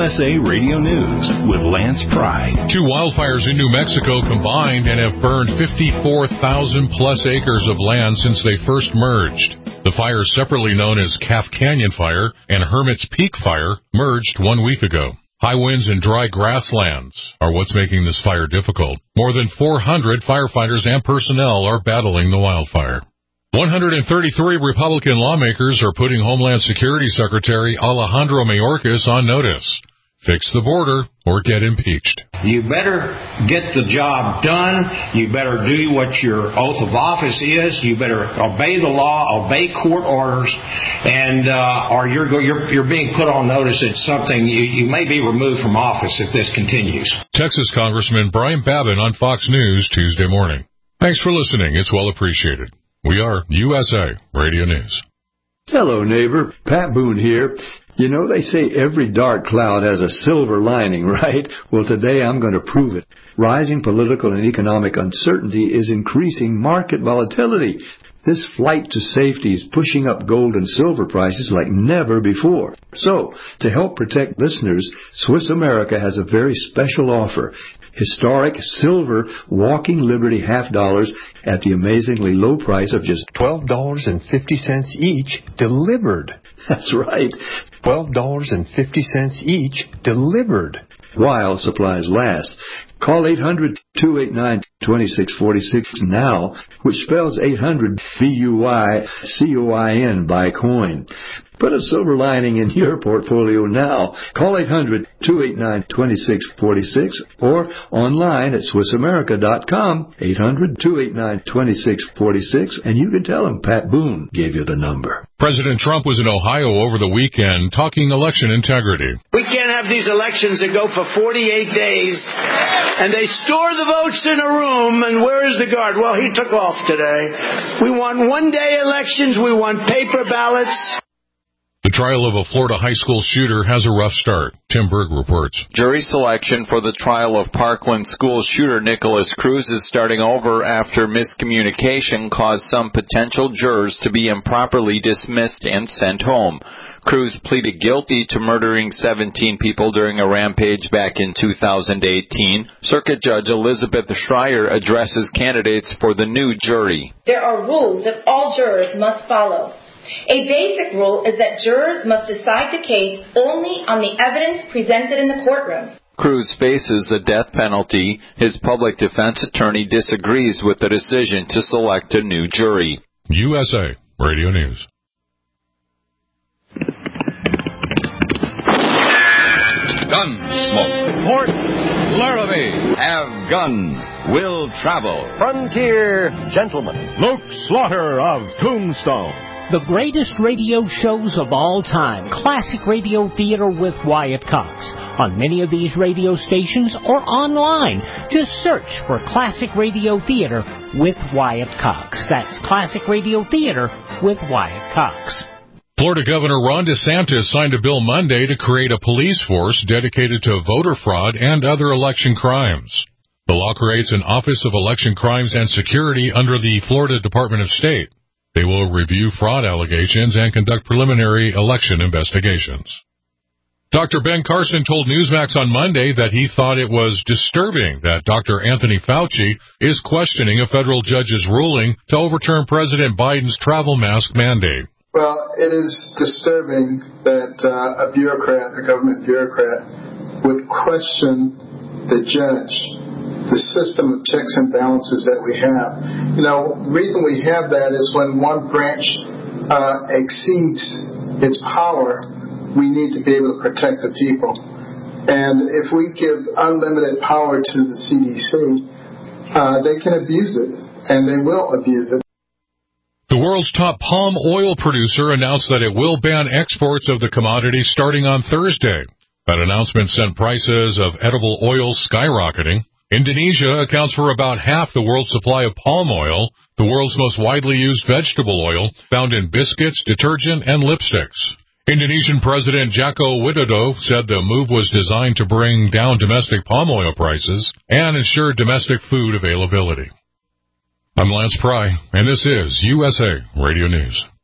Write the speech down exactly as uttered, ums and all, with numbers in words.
S A Radio News with Lance Pry. Two wildfires in New Mexico combined and have burned fifty-four thousand plus acres of land since they first merged. The fires, separately known as Calf Canyon Fire and Hermit's Peak Fire, merged one week ago. High winds and dry grasslands are what's making this fire difficult. More than four hundred firefighters and personnel are battling the wildfire. one hundred thirty-three Republican lawmakers are putting Homeland Security Secretary Alejandro Mayorkas on notice. Fix the border or get impeached. You better get the job done. You better do what your oath of office is. You better obey the law, obey court orders, and uh, or you're, you're you're being put on notice. It's something you, you may be removed from office if this continues. Texas Congressman Brian Babin on Fox News Tuesday morning. Thanks for listening. It's well appreciated. We are U S A Radio News. Hello, neighbor. Pat Boone here. You know, they say every dark cloud has a silver lining, right? Well, today I'm going to prove it. Rising political and economic uncertainty is increasing market volatility. This flight to safety is pushing up gold and silver prices like never before. So, to help protect listeners, Swiss America has a very special offer. Historic silver Walking Liberty half dollars at the amazingly low price of just twelve dollars and fifty cents each, delivered. That's right. twelve dollars and fifty cents each, delivered. While supplies last. Call eight hundred, two eight nine, two six four six now, which spells eight hundred B U Y C O I N by coin. Put a silver lining in your portfolio now. Call eight hundred, two eight nine, two six four six or online at Swiss America dot com, eight hundred, two eight nine, two six four six, and you can tell them Pat Boone gave you the number. President Trump was in Ohio over the weekend talking election integrity. We can't have these elections that go for forty-eight days, and they store the votes in a room, and where is the guard? Well, he took off today. We want one-day elections. We want paper ballots. The trial of a Florida high school shooter has a rough start. Tim Berg reports. Jury selection for the trial of Parkland school shooter Nicholas Cruz is starting over after miscommunication caused some potential jurors to be improperly dismissed and sent home. Cruz pleaded guilty to murdering seventeen people during a rampage back in two thousand eighteen. Circuit Judge Elizabeth Schreier addresses candidates for the new jury. There are rules that all jurors must follow. A basic rule is that jurors must decide the case only on the evidence presented in the courtroom. Cruz faces a death penalty. His public defense attorney disagrees with the decision to select a new jury. U S A Radio News. Gunsmoke. Port Laramie. Have gun. Will travel. Frontier Gentleman. Luke Slaughter of Tombstone. The greatest radio shows of all time, Classic Radio Theater with Wyatt Cox. On many of these radio stations or online, just search for Classic Radio Theater with Wyatt Cox. That's Classic Radio Theater with Wyatt Cox. Florida Governor Ron DeSantis signed a bill Monday to create a police force dedicated to voter fraud and other election crimes. The law creates an Office of Election Crimes and Security under the Florida Department of State. They will review fraud allegations and conduct preliminary election investigations. Doctor Ben Carson told Newsmax on Monday that he thought it was disturbing that Doctor Anthony Fauci is questioning a federal judge's ruling to overturn President Biden's travel mask mandate. Well, it is disturbing that uh, a bureaucrat, a government bureaucrat, would question the judge, the system of checks and balances that we have. You know, the reason we have that is when one branch uh, exceeds its power, we need to be able to protect the people. And if we give unlimited power to the C D C, uh, they can abuse it, and they will abuse it. The world's top palm oil producer announced that it will ban exports of the commodity starting on Thursday. That announcement sent prices of edible oil skyrocketing. Indonesia accounts for about half the world's supply of palm oil, the world's most widely used vegetable oil, found in biscuits, detergent, and lipsticks. Indonesian President Joko Widodo said the move was designed to bring down domestic palm oil prices and ensure domestic food availability. I'm Lance Pry, and this is U S A Radio News.